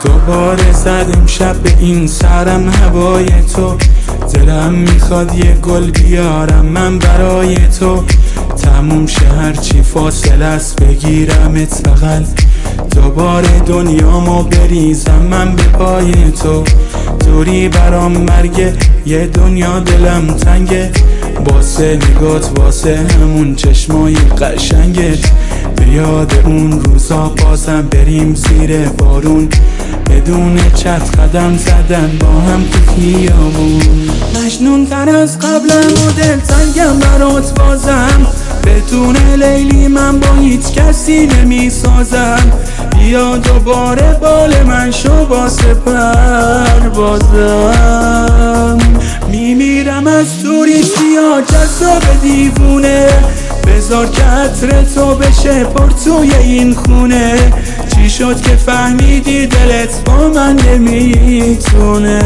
دوباره زدم شب به این سرم هوای تو، دلم میخواد یه گل بیارم من برای تو، تموم شه هرچی فاصله است بگیرمت بغل، دوباره دنیامو بریزم من به پای تو، دوری برام مرگه یه دنیا دلم تنگه، واسه نگات واسه همون چشمای قشنگت، به یاد اون روزا بازم بریم زیر بارون، بدون چت قدم زدن با هم تو خیابون. مجنون تر از قبلم و دلتنگم برات بازم، بدون لیلی من با هیچ کسی نمی سازم، بیا دوباره بال من شو واسه پروازم، میمیرم از دوری سیاه جذاب دیوونه، بذار که عطر تو بشه پر توی این خونه، چی شد که فهمیدی دلت با من نمیتونه.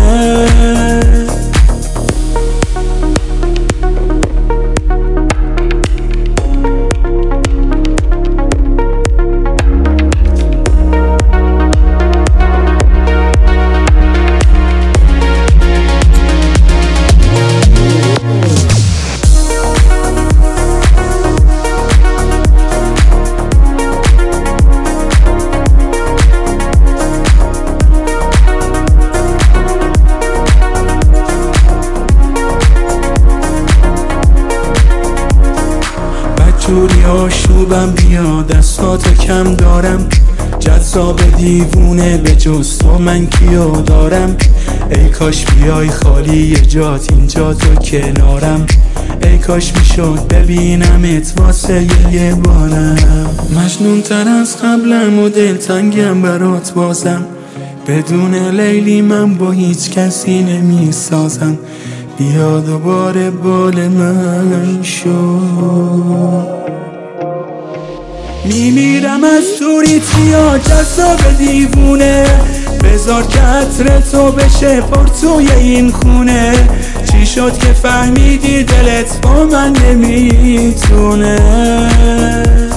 جوری آشوبم بیا دستاتو کم دارم، جذاب دیوونه به جز تو من کیو دارم، ای کاش بیای خالی جات اینجا تو کنارم، ای کاش میشد ببینمت واسه یه بارم، مجنون تر از قبلم و دلتنگم برات بازم، بدون لیلی من با هیچ کسی نمی سازم، بیا دوباره بال من شو. میمیرم از دوری سیاه جذاب دیوونه، بذار که عطر تو بشه پر توی این خونه، چی شد که فهمیدی دلت با من نمیتونه.